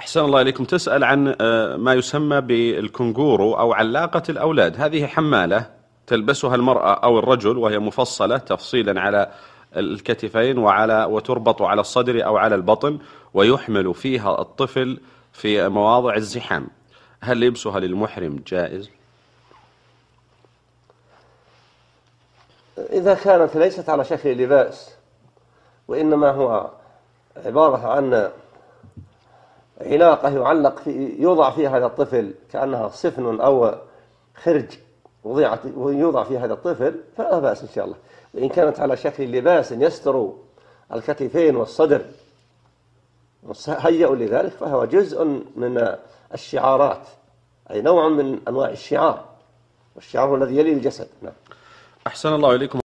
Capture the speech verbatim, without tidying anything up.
أحسن الله إليكم. تسأل عن ما يسمى بالكنغورو أو علاقة الأولاد. هذه حمالة تلبسها المرأة أو الرجل، وهي مفصلة تفصيلا على الكتفين وعلى وتربط على الصدر أو على البطن، ويحمل فيها الطفل في مواضع الزحام. هل لبسها للمحرم جائز؟ إذا كانت ليست على شكل لباس، وإنما هو عبارة عن علاقة يعلق في يوضع فيها هذا الطفل كأنها صفن أو خرج وضعت ويوضع فيها هذا الطفل، فلا بأس إن شاء الله. وإن كانت على شكل لباس يستر الكتفين والصدر هيئوا لذلك، فهو جزء من الشعارات، أي نوع من أنواع الشعار، والشعار هو الذي يلي الجسد. نعم. أحسن الله إليكم.